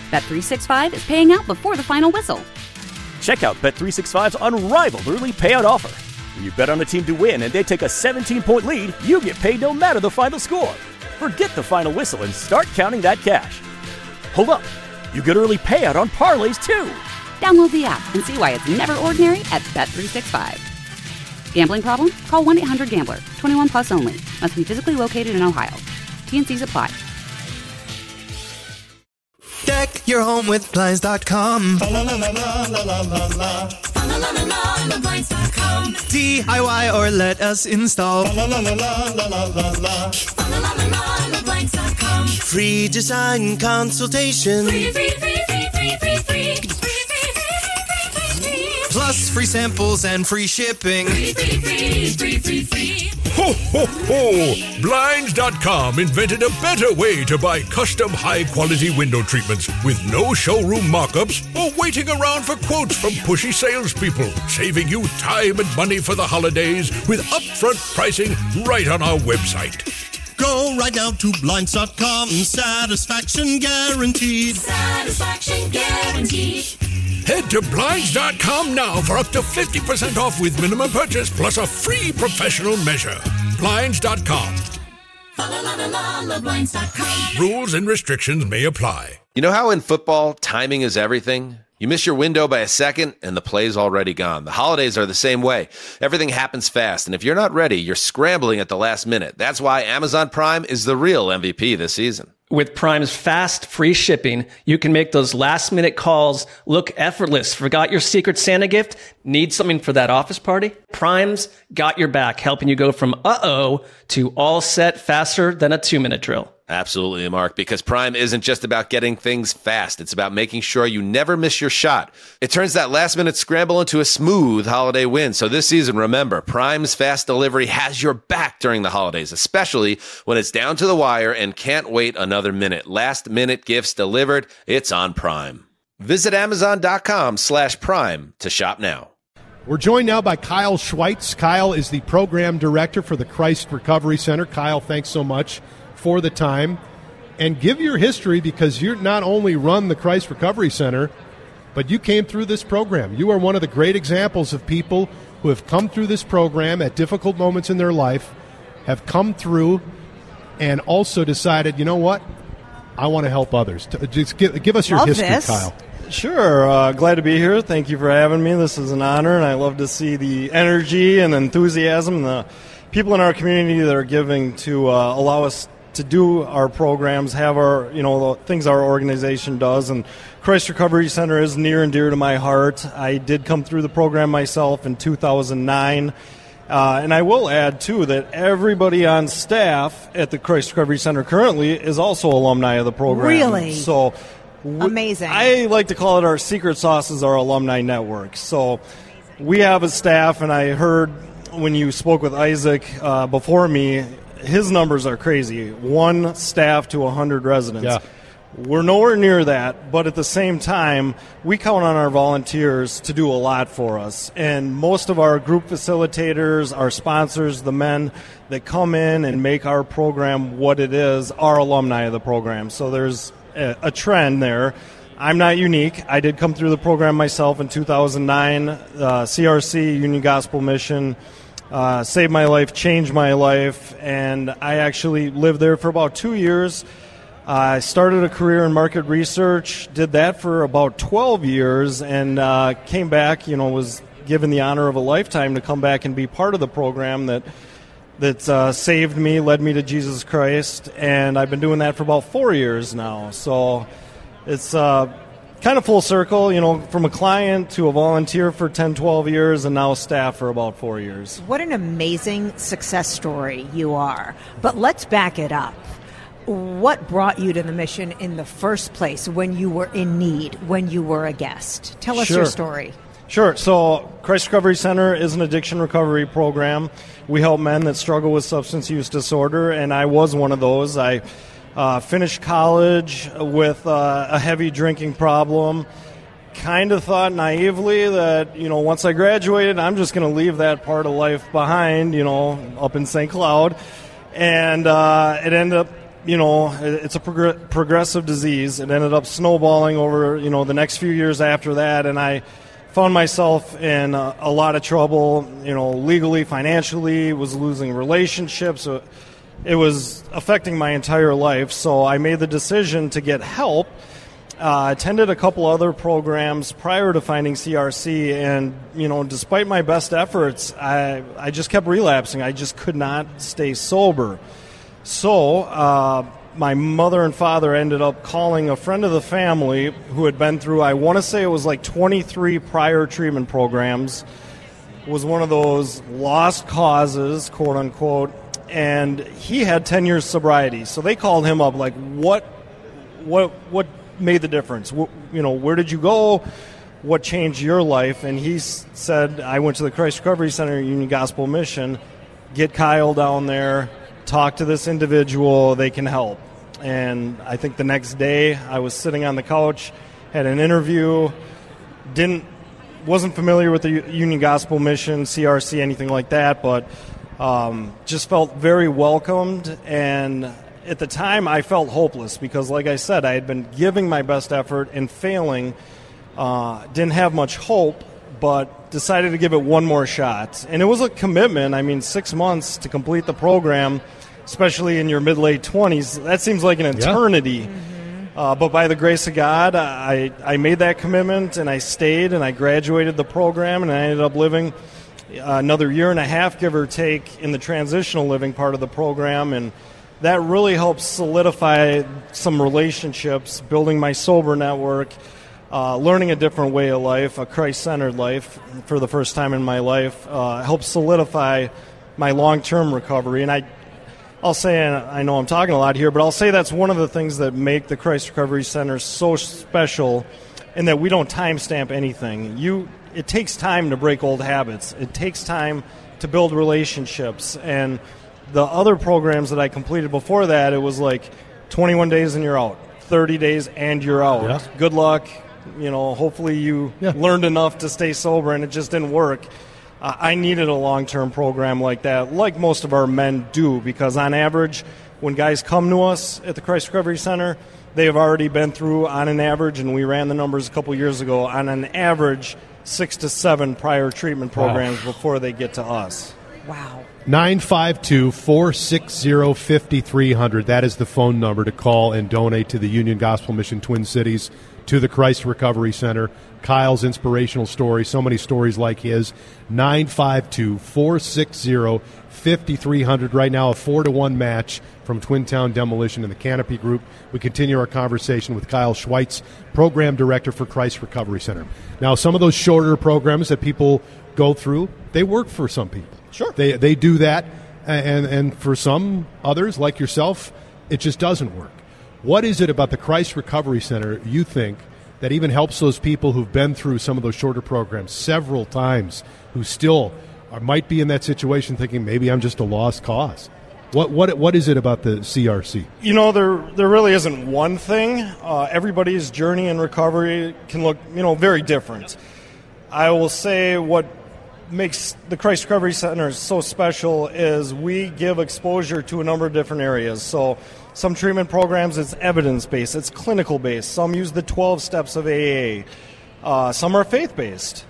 Bet365 is paying out before the final whistle. Check out Bet365's unrivaled early payout offer. When you bet on a team to win and they take a 17-point lead, you get paid no matter the final score. Forget the final whistle and start counting that cash. Hold up. You get early payout on parlays, too. Download the app and see why it's never ordinary at Bet365. Gambling problem? Call 1-800-GAMBLER. 21 plus only. Must be physically located in Ohio. T&Cs apply. Deck your home with Blinds.com. DIY or let us install. Free design consultation. Plus free samples and free shipping. Ho, ho, ho! Blinds.com invented a better way to buy custom high-quality window treatments with no showroom mock-ups or waiting around for quotes from pushy salespeople, saving you time and money for the holidays with upfront pricing right on our website. Go right now to Blinds.com. Satisfaction guaranteed. Satisfaction guaranteed. Head to Blinds.com now for up to 50% off with minimum purchase plus a free professional measure. Blinds.com. Blinds.com. Rules and restrictions may apply. You know how in football, timing is everything? You miss your window by a second, and the play's already gone. The holidays are the same way. Everything happens fast, and if you're not ready, you're scrambling at the last minute. That's why Amazon Prime is the real MVP this season. With Prime's fast, free shipping, you can make those last-minute calls look effortless. Forgot your Secret Santa gift? Need something for that office party? Prime's got your back, helping you go from uh-oh to all set faster than a 2-minute drill. Absolutely, Mark, because Prime isn't just about getting things fast. It's about making sure you never miss your shot. It turns that last-minute scramble into a smooth holiday win. So this season, remember, Prime's fast delivery has your back during the holidays, especially when it's down to the wire and can't wait another minute. Last-minute gifts delivered, it's on Prime. Visit Amazon.com/Prime to shop now. We're joined now by Kyle Schweitz. Kyle is the program director for the Christ Recovery Center. Kyle, thanks so much for the time. And give your history, because you not only run the Christ Recovery Center, but you came through this program. You are one of the great examples of people who have come through this program at difficult moments in their life, have come through and also decided, you know what, I want to help others. Just give us your history, Kyle. Sure. Glad to be here. Thank you for having me. This is an honor, and I love to see the energy and enthusiasm and the people in our community that are giving to allow us to do our programs, have our, the things our organization does. And Christ Recovery Center is near and dear to my heart. I did come through the program myself in 2009. And I will add, too, that everybody on staff at the Christ Recovery Center currently is also alumni of the program. Really? So amazing. I like to call it our secret sauce is our alumni network. So we have a staff, and I heard when you spoke with Isaac before me, his numbers are crazy. 1 staff to 100 residents. Yeah. We're nowhere near that, but at the same time, we count on our volunteers to do a lot for us. And most of our group facilitators, our sponsors, the men that come in and make our program what it is, are alumni of the program. So there's a trend there. I'm not unique. I did come through the program myself in 2009. CRC, Union Gospel Mission, saved my life, changed my life, and I actually lived there for about 2 years. I started a career in market research, did that for about 12 years, and came back, was given the honor of a lifetime to come back and be part of the program that saved me, led me to Jesus Christ, and I've been doing that for about 4 years now. So it's kind of full circle, from a client to a volunteer for 10, 12 years, and now staff for about 4 years. What an amazing success story you are. But let's back it up. What brought you to the mission in the first place when you were in need, when you were a guest? Tell us your story. Sure. So Christ Recovery Center is an addiction recovery program. We help men that struggle with substance use disorder, and I was one of those. I finished college with a heavy drinking problem. Kind of thought naively that, once I graduated, I'm just going to leave that part of life behind, up in St. Cloud. And it ended up it's a progressive disease. It ended up snowballing over, the next few years after that, and I found myself in a lot of trouble, legally, financially, was losing relationships. It was affecting my entire life, so I made the decision to get help. Attended a couple other programs prior to finding CRC, and, despite my best efforts, I just kept relapsing. I just could not stay sober. So my mother and father ended up calling a friend of the family who had been through, I want to say it was like 23 prior treatment programs. It was one of those lost causes, quote unquote, and he had 10 years sobriety. So they called him up, like, what made the difference? Where did you go? What changed your life? And he said, I went to the Christ Recovery Center, Union Gospel Mission. Get Kyle down there. Talk to this individual. They can help. And I think the next day I was sitting on the couch, had an interview, wasn't familiar with the Union Gospel Mission, CRC, anything like that, but just felt very welcomed. And at the time, I felt hopeless because, like I said, I had been giving my best effort and failing. Didn't have much hope, but decided to give it one more shot. And it was a commitment. 6 months to complete the program, especially in your mid-late 20s, that seems like an eternity. Yeah. Mm-hmm. But by the grace of God, I made that commitment, and I stayed, and I graduated the program, and I ended up living another year and a half, give or take, in the transitional living part of the program, and that really helped solidify some relationships, building my sober network, learning a different way of life, a Christ-centered life for the first time in my life, helped solidify my long-term recovery. And I'll say, and I know I'm talking a lot here, but I'll say that's one of the things that make the Christ Recovery Center so special, in that we don't timestamp anything. It takes time to break old habits. It takes time to build relationships. And the other programs that I completed before that, it was like 21 days and you're out, 30 days and you're out. Yeah. Good luck. Hopefully you learned enough to stay sober, and it just didn't work. I needed a long-term program like that, like most of our men do, because on average, when guys come to us at the Christ Recovery Center, they have already been through, on an average, and we ran the numbers a couple years ago, on an average 6 to 7 prior treatment programs before they get to us. Wow. 952-460-5300. That is the phone number to call and donate to the Union Gospel Mission Twin Cities, to the Christ Recovery Center. Kyle's inspirational story, so many stories like his. 952-460-5300. Right now, a 4-1 match from Twin Town Demolition and the Canopy Group. We continue our conversation with Kyle Schweitz, Program Director for Christ Recovery Center. Now, some of those shorter programs that people go through, they work for some people. Sure. They do that, and for some others, like yourself, it just doesn't work. What is it about the Christ Recovery Center, you think, that even helps those people who've been through some of those shorter programs several times, who still might be in that situation thinking, maybe I'm just a lost cause? What is it about the CRC? There really isn't one thing. Everybody's journey in recovery can look, very different. I will say what makes the Christ Recovery Center so special is we give exposure to a number of different areas. So some treatment programs, it's evidence-based, it's clinical-based. Some use the 12 steps of AA. Some are faith-based.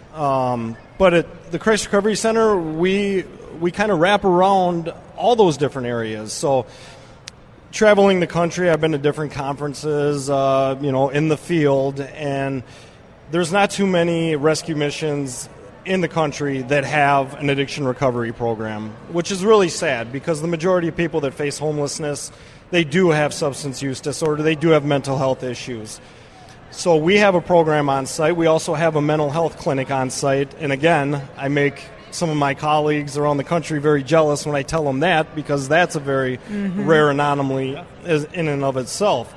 But at the Christ Recovery Center, we kind of wrap around all those different areas. So traveling the country, I've been to different conferences, in the field, and there's not too many rescue missions in the country that have an addiction recovery program, which is really sad because the majority of people that face homelessness, they do have substance use disorder, they do have mental health issues. So we have a program on site. We also have a mental health clinic on site. And again, I make some of my colleagues around the country very jealous when I tell them that, because that's a very rare anomaly in and of itself.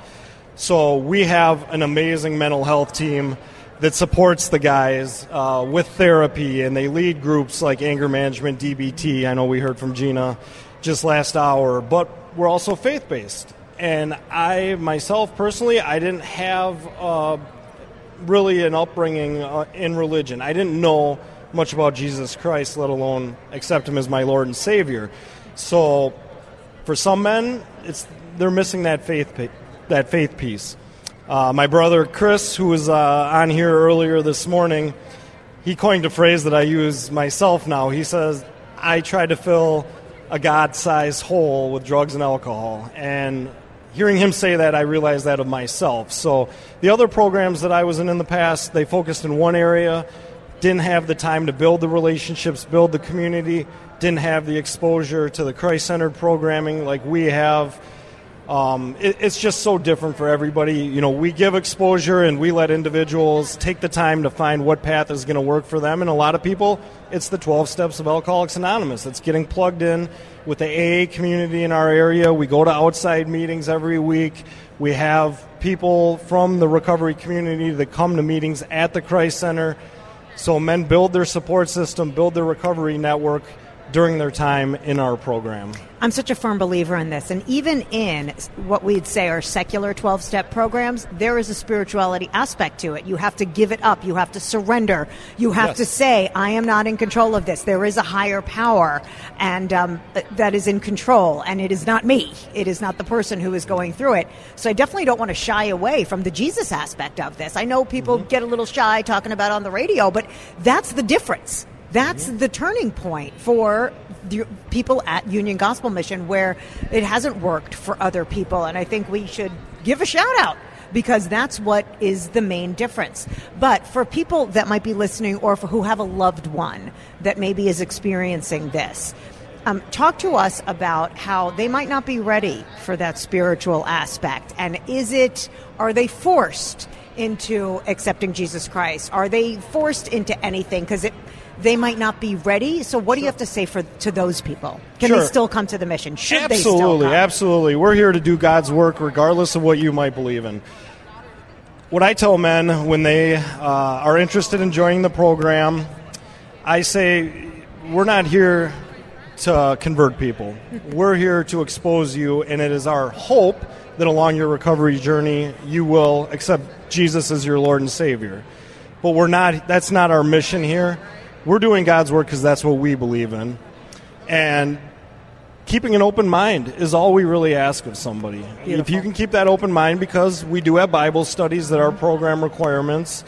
So we have an amazing mental health team that supports the guys with therapy, and they lead groups like anger management, DBT. I know we heard from Gina just last hour, but we're also faith-based. And I, myself, personally, I didn't have really an upbringing in religion. I didn't know much about Jesus Christ, let alone accept him as my Lord and Savior. So for some men, they're missing that faith piece. My brother Chris, who was on here earlier this morning, he coined a phrase that I use myself now. He says, I try to fill a God-sized hole with drugs and alcohol. And hearing him say that, I realized that of myself. So the other programs that I was in the past, they focused in one area, didn't have the time to build the relationships, build the community, didn't have the exposure to the Christ-centered programming like we have. It's just so different for everybody. You know, we give exposure and we let individuals take the time to find what path is going to work for them. And a lot of people, it's the 12 steps of Alcoholics Anonymous. It's getting plugged in with the AA community in our area. We go to outside meetings every week. We have people from the recovery community that come to meetings at the Christ Center. So men build their support system, build their recovery network during their time in our program. I'm such a firm believer in this. And even in what we'd say are secular 12-step programs, there is a spirituality aspect to it. You have to give it up. You have to surrender. You have to say, I am not in control of this. There is a higher power and that is in control. And it is not me. It is not the person who is going through it. So I definitely don't want to shy away from the Jesus aspect of this. I know people get a little shy talking about it on the radio, but that's the difference. That's the turning point for the people at Union Gospel Mission, where it hasn't worked for other people. And I think we should give a shout out, because that's what is the main difference. But for people that might be listening, or for who have a loved one that maybe is experiencing this, talk to us about how they might not be ready for that spiritual aspect. And are they forced into accepting Jesus Christ? Are they forced into anything? Because they might not be ready. So what do you have to say to those people? Can they still come to the mission? Should they still come? Absolutely. We're here to do God's work regardless of what you might believe in. What I tell men when they are interested in joining the program, I say, we're not here to convert people. We're here to expose you, and it is our hope that along your recovery journey you will accept Jesus as your Lord and Savior. But that's not our mission here. We're doing God's work because that's what we believe in. And keeping an open mind is all we really ask of somebody. Beautiful. If you can keep that open mind, because we do have Bible studies that are program requirements.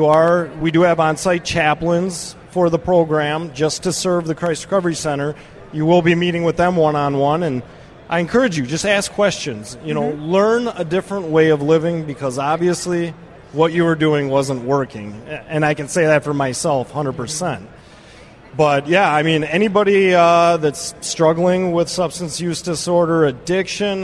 We do have on-site chaplains for the program just to serve the Christ Recovery Center. You will be meeting with them one-on-one, and I encourage you, just ask questions. Learn a different way of living, because obviously what you were doing wasn't working. And I can say that for myself 100%. But yeah, I mean, anybody that's struggling with substance use disorder, addiction,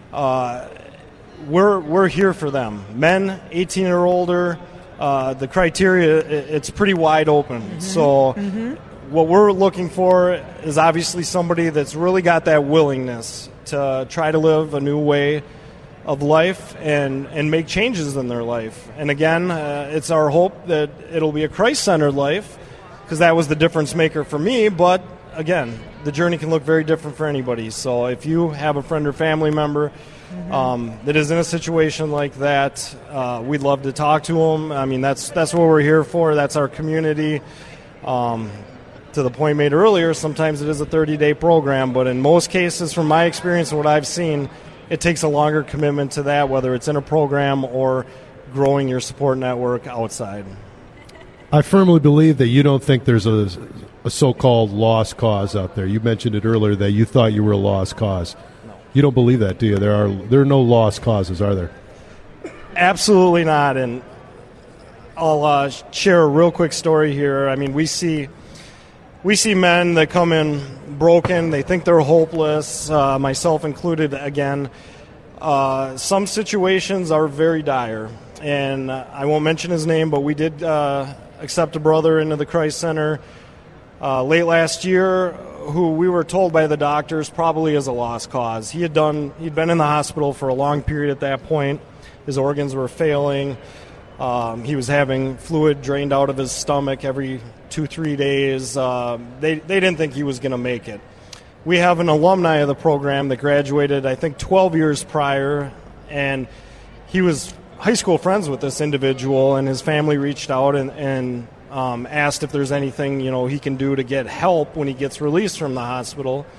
we're here for them. Men, 18 or older, the criteria, it's pretty wide open. So what we're looking for is obviously somebody that's really got that willingness to try to live a new way of life and make changes in their life. And again, it's our hope that it'll be a Christ-centered life, because that was the difference maker for me. But again, the journey can look very different for anybody. So if you have a friend or family member that is in a situation like that, we'd love to talk to them. I mean, that's what we're here for. That's our community. To the point made earlier, sometimes it is a 30-day program, but in most cases, from my experience and what I've seen, it takes a longer commitment to that, whether it's in a program or growing your support network outside. I firmly believe that you don't think there's a so-called lost cause out there. You mentioned it earlier that you thought you were a lost cause. No. You don't believe that, do you? There are no lost causes, are there? Absolutely not. And I'll share a real quick story here. I mean, we see men that come in broken. They think they're hopeless, myself included again. Some situations are very dire, and I won't mention his name, but we did accept a brother into the Christ Center late last year, who we were told by the doctors probably is a lost cause. He'd been in the hospital for a long period at that point. His organs were failing. He was having fluid drained out of his stomach every 2-3 days. They didn't think he was going to make it. We have an alumni of the program that graduated, I think, 12 years prior, and he was high school friends with this individual, and his family reached out and asked if there's anything he can do to get help when he gets released from the hospital.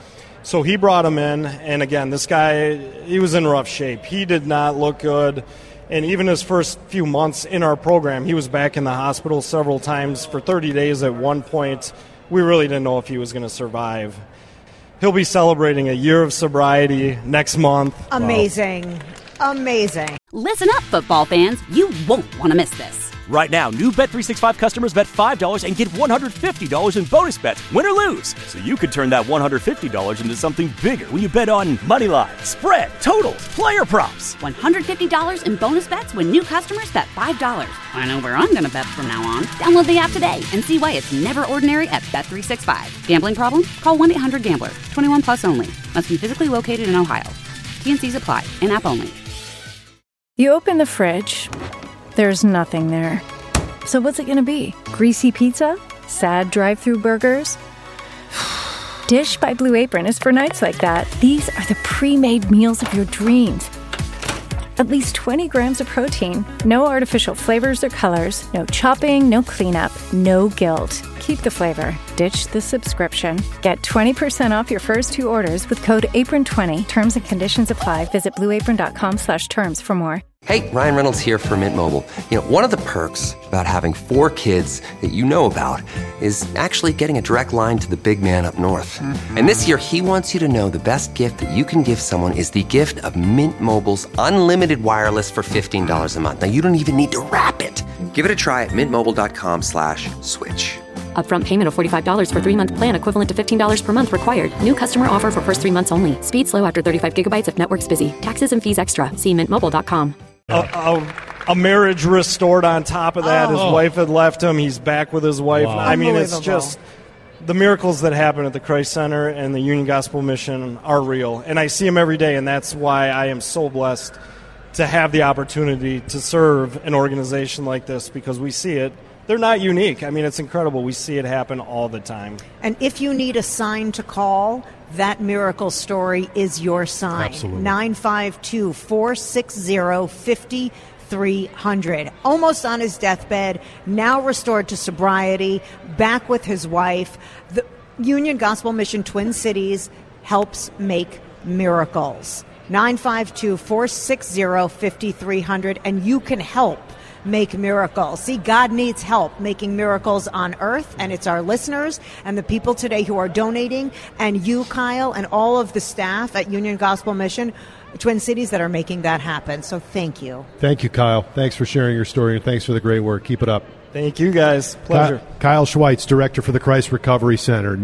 So he brought him in, and again, this guy, he was in rough shape. He did not look good, and even his first few months in our program, he was back in the hospital several times for 30 days at one point. We really didn't know if he was going to survive. He'll be celebrating a year of sobriety next month. Amazing. Wow. Amazing. Listen up, football fans. You won't want to miss this. Right now, new Bet365 customers bet $5 and get $150 in bonus bets, win or lose. So you could turn that $150 into something bigger when you bet on money line, spread, totals, player props. $150 in bonus bets when new customers bet $5. I know where I'm going to bet from now on. Download the app today and see why it's never ordinary at Bet365. Gambling problem? Call 1-800-GAMBLER. 21 plus only. Must be physically located in Ohio. T&Cs apply. In-app only. You open the fridge. There's nothing there. So what's it going to be? Greasy pizza? Sad drive-thru burgers? Dish by Blue Apron is for nights like that. These are the pre-made meals of your dreams. At least 20 grams of protein, no artificial flavors or colors, no chopping, no cleanup, no guilt. Keep the flavor. Ditch the subscription. Get 20% off your first 2 orders with code APRON20. Terms and conditions apply. Visit blueapron.com/terms for more. Hey, Ryan Reynolds here for Mint Mobile. You know, one of the perks about having 4 kids that you know about is actually getting a direct line to the big man up north. Mm-hmm. And this year, he wants you to know the best gift that you can give someone is the gift of Mint Mobile's unlimited wireless for $15 a month. Now, you don't even need to wrap it. Give it a try at mintmobile.com/switch. Upfront payment of $45 for 3-month plan equivalent to $15 per month required. New customer offer for first 3 months only. Speed slow after 35 gigabytes if network's busy. Taxes and fees extra. See mintmobile.com. A marriage restored on top of that. His wife had left him. He's back with his wife. Wow. I mean, it's just the miracles that happen at the Christ Center and the Union Gospel Mission are real. And I see them every day, and that's why I am so blessed to have the opportunity to serve an organization like this, because we see it. They're not unique. I mean, it's incredible. We see it happen all the time. And if you need a sign to call, that miracle story is your sign. Absolutely. 952-460-5300. Almost on his deathbed, now restored to sobriety, back with his wife. The Union Gospel Mission Twin Cities helps make miracles. 952-460-5300, and you can help make miracles. See, God needs help making miracles on earth, and it's our listeners and the people today who are donating, and you, Kyle, and all of the staff at Union Gospel Mission Twin Cities that are making that happen. So thank you. Thank you, Kyle. Thanks for sharing your story, and thanks for the great work. Keep it up. Thank you, guys. Pleasure. Kyle Schweitz, Director for the Christ Recovery Center.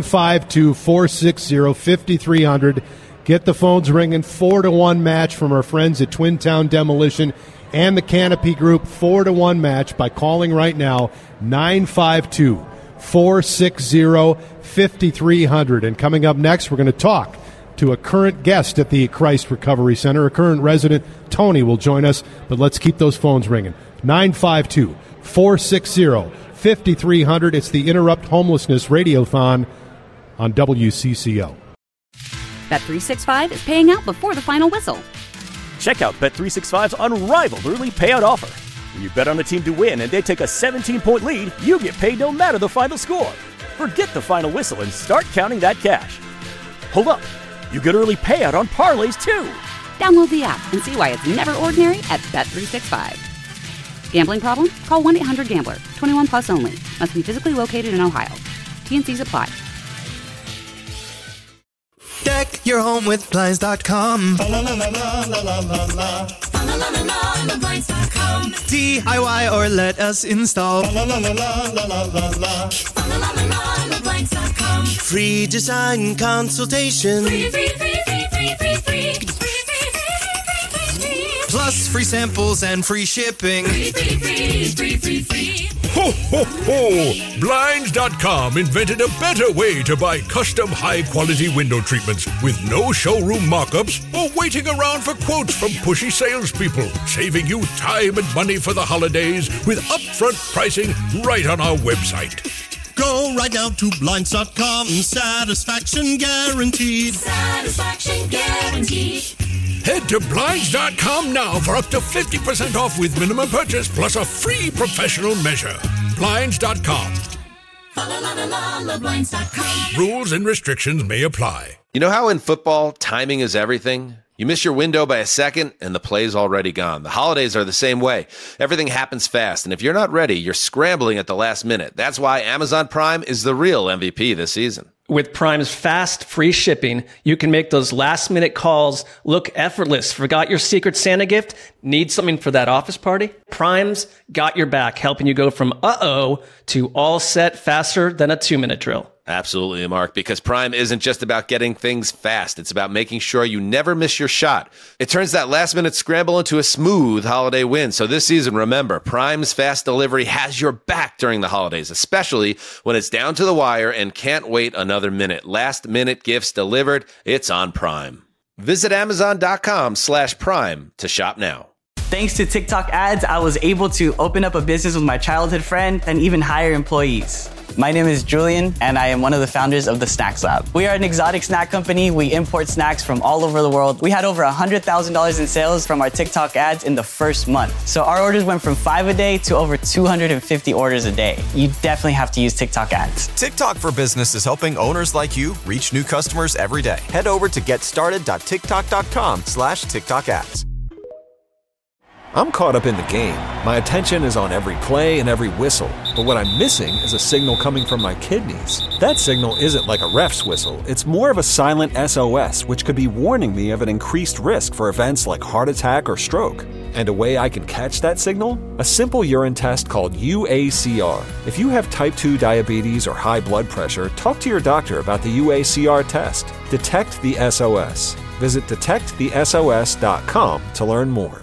952-460-5300. Get the phones ringing. 4-1 match from our friends at Twin Town Demolition and the Canopy Group. 4-1 match by calling right now. 952-460-5300. And coming up next, we're going to talk to a current guest at the Christ Recovery Center. A current resident, Tony, will join us. But let's keep those phones ringing. 952-460-5300. It's the Interrupt Homelessness Radiothon on WCCO. Bet365 is paying out before the final whistle. Check out Bet365's unrivaled early payout offer. When you bet on a team to win and they take a 17-point lead, you get paid no matter the final score. Forget the final whistle and start counting that cash. Hold up. You get early payout on parlays, too. Download the app and see why it's never ordinary at Bet365. Gambling problem? Call 1-800-GAMBLER. 21 plus only. Must be physically located in Ohio. T&Cs apply. Deck your home with Blinds.com. DIY or let us install. Free design consultation. Plus free samples and free shipping. Ho, ho, ho! Blinds.com invented a better way to buy custom high-quality window treatments with no showroom mock-ups or waiting around for quotes from pushy salespeople, saving you time and money for the holidays with upfront pricing right on our website. Go right now to Blinds.com. Satisfaction guaranteed. Satisfaction guaranteed. Head to Blinds.com now for up to 50% off with minimum purchase plus a free professional measure. Blinds.com. Blinds.com. Rules and restrictions may apply. You know how in football, timing is everything? You miss your window by a second, and the play's already gone. The holidays are the same way. Everything happens fast, and if you're not ready, you're scrambling at the last minute. That's why Amazon Prime is the real MVP this season. With Prime's fast, free shipping, you can make those last-minute calls look effortless. Forgot your Secret Santa gift? Need something for that office party? Prime's got your back, helping you go from uh-oh to all set faster than a 2-minute drill. Absolutely, Mark, because Prime isn't just about getting things fast. It's about making sure you never miss your shot. It turns that last-minute scramble into a smooth holiday win. So this season, remember, Prime's fast delivery has your back during the holidays, especially when it's down to the wire and can't wait another minute. Last-minute gifts delivered, it's on Prime. Visit Amazon.com/Prime to shop now. Thanks to TikTok ads, I was able to open up a business with my childhood friend and even hire employees. My name is Julian, and I am one of the founders of the Snacks Lab. We are an exotic snack company. We import snacks from all over the world. We had over $100,000 in sales from our TikTok ads in the first month. So our orders went from 5 a day to over 250 orders a day. You definitely have to use TikTok ads. TikTok for Business is helping owners like you reach new customers every day. Head over to getstarted.tiktok.com/TikTok ads. I'm caught up in the game. My attention is on every play and every whistle. But what I'm missing is a signal coming from my kidneys. That signal isn't like a ref's whistle. It's more of a silent SOS, which could be warning me of an increased risk for events like heart attack or stroke. And a way I can catch that signal? A simple urine test called UACR. If you have type 2 diabetes or high blood pressure, talk to your doctor about the UACR test. Detect the SOS. Visit detectthesos.com to learn more.